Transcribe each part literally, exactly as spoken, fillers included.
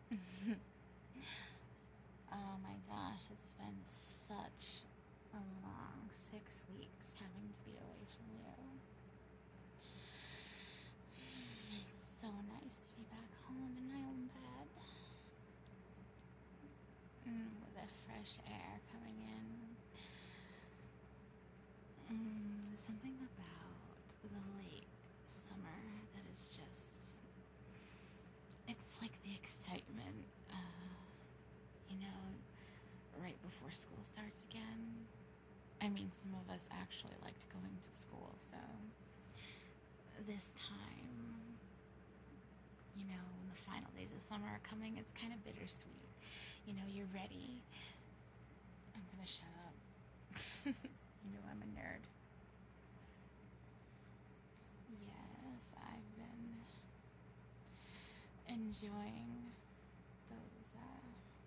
Oh my gosh, it's been such a long six weeks having to be away from you. It's so nice to be back home in my own bed. Mm, with the fresh air coming in. Mm, there's something about the late summer that is just. It's like the excitement, uh, you know, right before school starts again. I mean, some of us actually liked going to school, so this time, you know, when the final days of summer are coming, it's kind of bittersweet. You know, you're ready. I'm gonna shut up. You know, I'm a nerd. Yes, I've been enjoying those uh,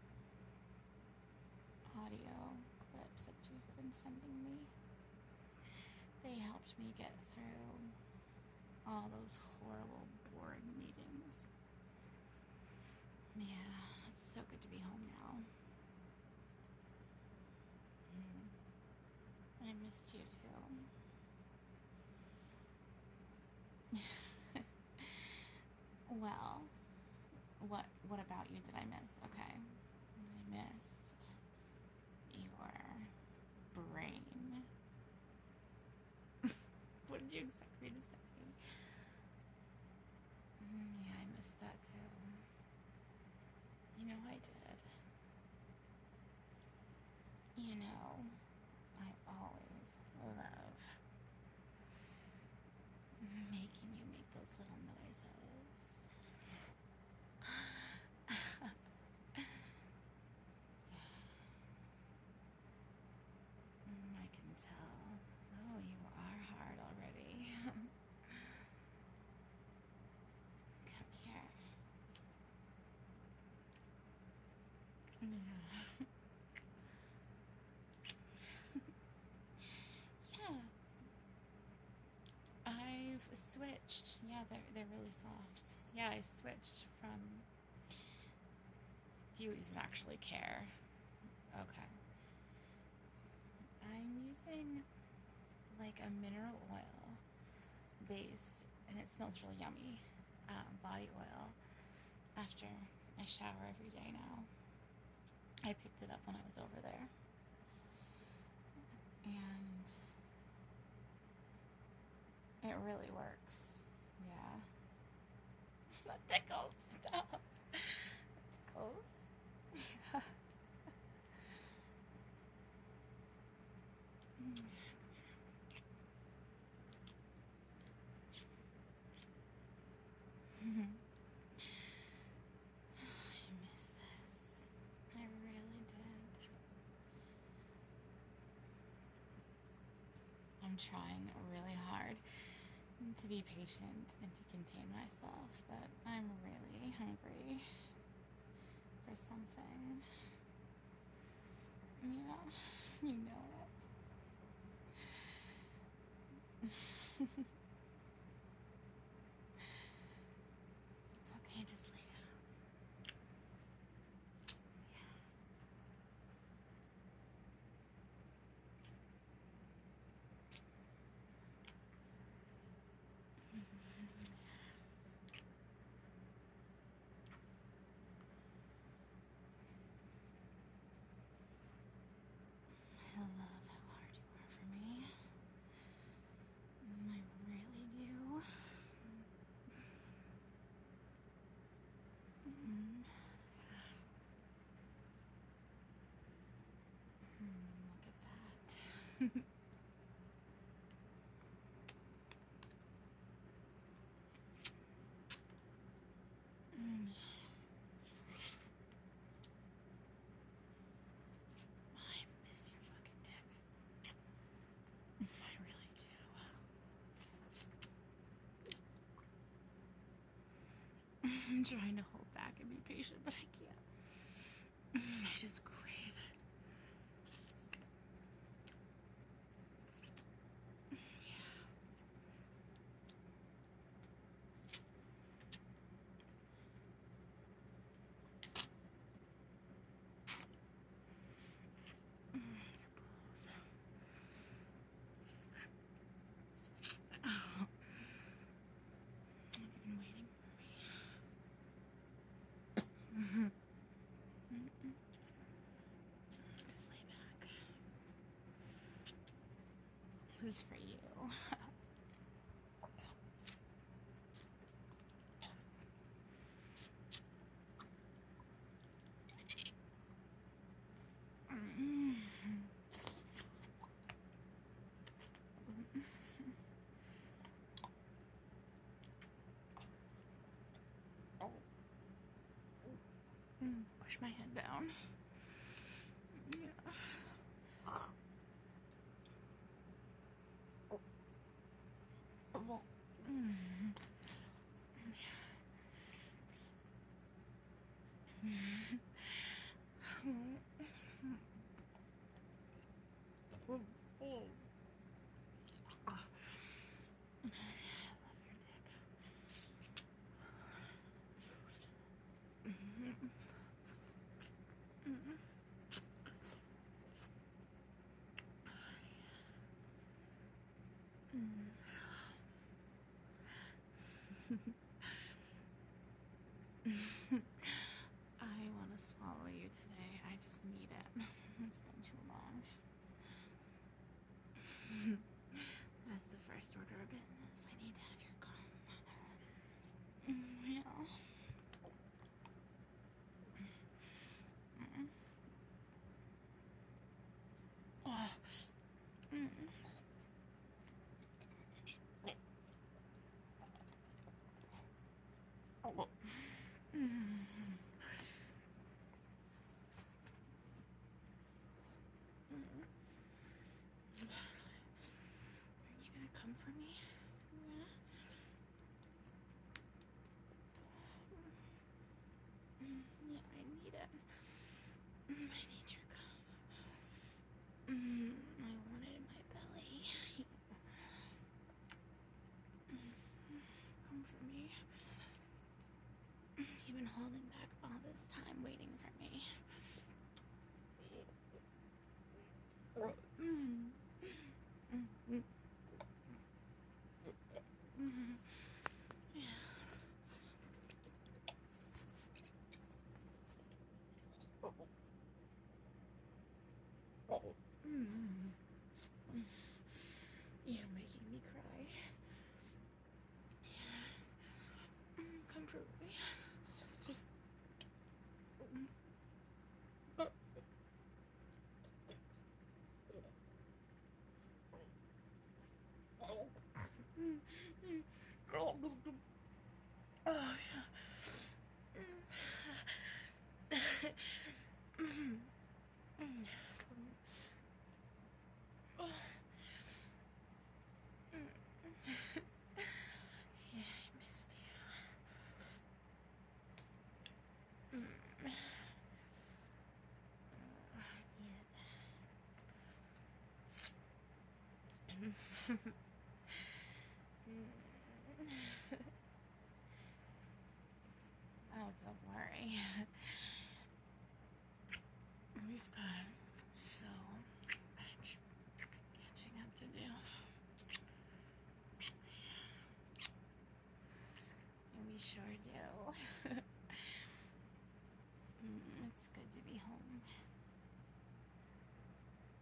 audio clips that you've been sending me. They helped me get through all those horrible, boring meetings. Yeah, it's so good to be home now. Mm. I missed you too. Well, what what about you did I miss? Okay. I missed your brain. What did you expect me to say? Mm, yeah, I missed that too. You know I did. You know, I always love making you make those little noises. Mm, I can tell. Oh, you are hard already. Come here. Yeah. Yeah. I've switched. Yeah, they're they're really soft. Yeah, I switched from. Do you even actually care? Okay. I'm using like a mineral oil based, and it smells really yummy. Um, body oil. After I shower every day now. I picked it up when I was over there, and it really works. Yeah. That tickles. Stop. That tickles. Yeah. I miss this. I really did. I'm trying really hard to be patient and to contain myself, but I'm really hungry for something. Yeah, you know it. It's okay, just lay down. I love how hard you are for me. I really do. Mm. Mm, look at that. Mm. I miss your fucking dick. I really do. I'm trying to hold back and be patient, but I can't. I just crave it. Mm-mm. Just lay back. Who's for you? Push my head down. Yeah. I want to swallow you today. I just need it. It's been too long. That's the first order of business. I need to have your gum. Yeah. You gonna come for me? Yeah. Yeah, I need it. I need your gum. I want it in my belly. Come for me. You've been holding back all this time, waiting for me. You're making me cry. Come for me. Oh, yeah. Yeah, I missed you. Oh, don't worry. We've got so much catching up to do. We sure do. It's good to be home.